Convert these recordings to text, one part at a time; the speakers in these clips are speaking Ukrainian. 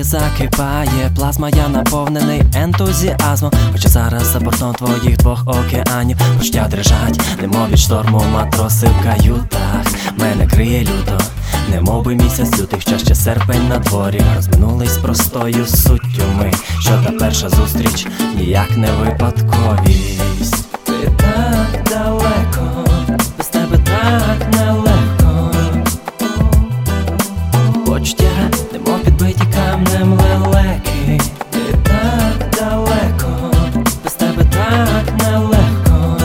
закипає плазма, я наповнений ентузіазмом. Хоча зараз за бортом твоїх двох океанів почтя дрижать, немов від шторму матроси в каютах. Мене криє люто, немов би місяць лютий, що ще серпень на дворі. Розминулись простою суттю ми, що та перша зустріч ніяк не випадковість. Ти так далеко, без тебе так нелегко. Почтя, немов підбиті камнем лелеки. Ти так далеко, без тебе так нелегко.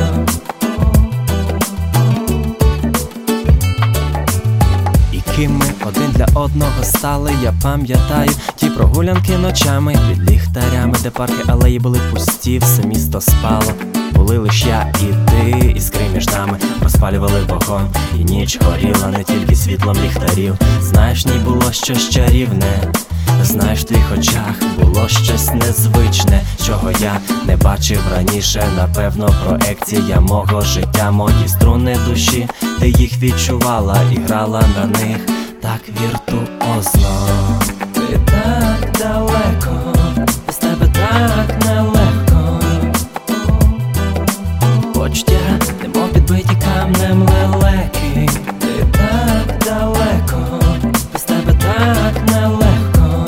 І ким ми один для одного стали, я пам'ятаю ті прогулянки ночами під ліхтарями, де парки, алеї були пусті, все місто спало. Були лиш я і ти, іскри між нами розпалювали вогонь, і ніч горіла не тільки світлом ліхтарів. Знаєш, в ній було щось чарівне, знаєш, в твоїх очах було щось незвичне, чого я не бачив раніше. Напевно, проекція мого життя, мої струни душі. Ти їх відчувала і грала на них так віртуозно. Ти так далеко, без тебе так нелегко. Почтя, немов підбиті камнем лелеки. Ти так далеко, без тебе так нелегко.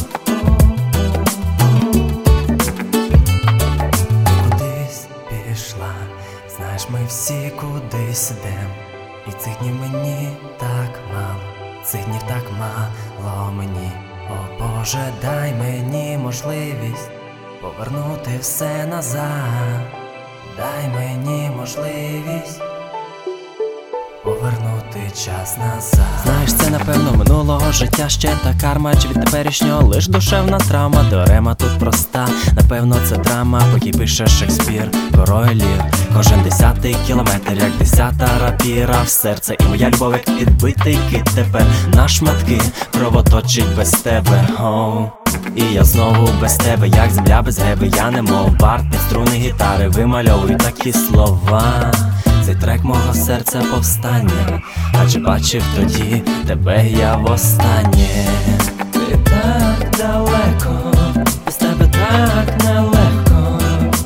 Кудись пішла, знаєш, ми всі кудись ідем. І цих днів мені так мало, цих днів так мало мені. О Боже, дай мені можливість повернути все назад. Дай мені можливість повернути час назад. Знаєш, це напевно минулого життя ще та карма, чи від теперішнього лиш душевна травма. Теорема тут проста, напевно це драма, поки пише Шекспір, король Лір. Кожен 10-й кілометр, як 10-та рапіра в серце. І моя любов, як підбитий кит, тепер на шматки кровоточить без тебе. Оу. І я знову без тебе, як земля без геби. Я немов бард, під струни гітари вимальовую такі слова. Цей трек мого серця повстання, адже бачив тоді тебе я востаннє. Ти так далеко, без тебе так нелегко.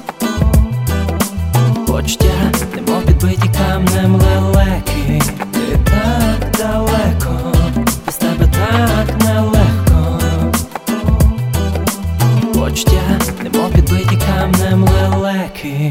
Почтя, немов підбиті камнем лелеки. Ти так далеко, без тебе так нелегко. Почтя, немов підбиті камнем лелеки.